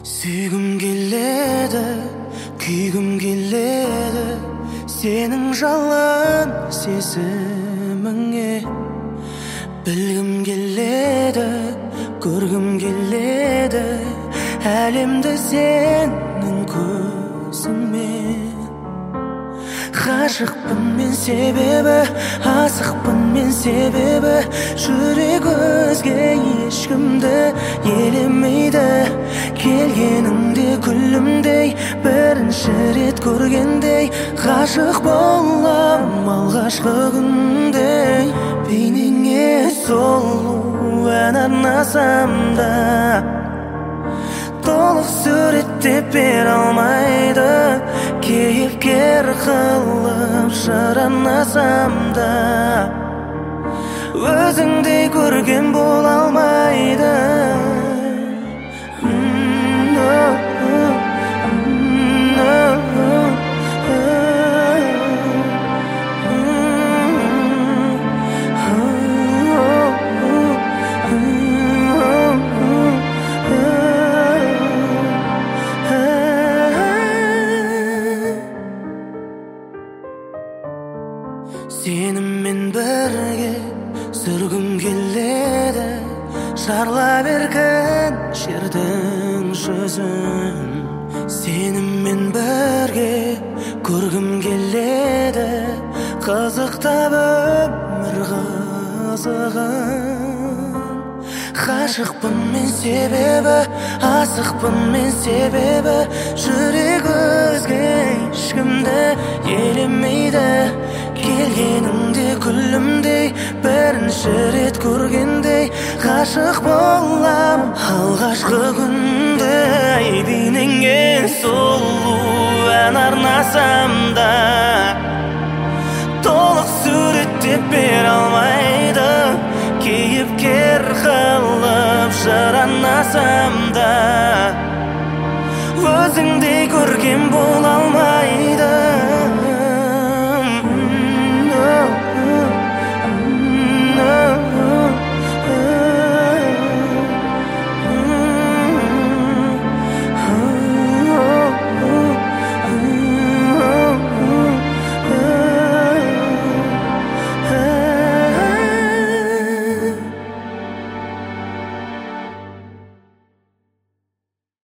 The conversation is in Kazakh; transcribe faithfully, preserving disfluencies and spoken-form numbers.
Сүйгім келеді, күйгім келеді, сенің жалын сезіміңе. Білгім келеді, көргім келеді, әлемді сенің көзіңмен. Ғашықпын мен себебі, асықпын мен себебі, жүрек өзге ешкімді елемейді. Келгеніңде күлімдей, бірінші рет көргендей, ғашық болам алғашқы күндей. Бейнеңе сұлу ән арнасам да, толық суреттеп бере алмайды. Кейіпкер қылып жаранасам да, өзіңдей көрген бола алмайды. Сеніммен бірге сүргім келеді, жарла берген жердің жүзін. Сеніммен бірге көргім келеді, қызықтап өмір қызығын. Ғашықпын мен себебі, асықпын мен себебі, жүрек өзге ешкімді елемейді. Келгеніңде күлімдей, бірінші рет көргендей, ғашық болам алғашқы күндей. Бейнеңе сұлу ән арнасам да, толық суреттеп бере алмайды. Кейіпкер қылып жаранасам да, өзіңдей көрген бола алмайды.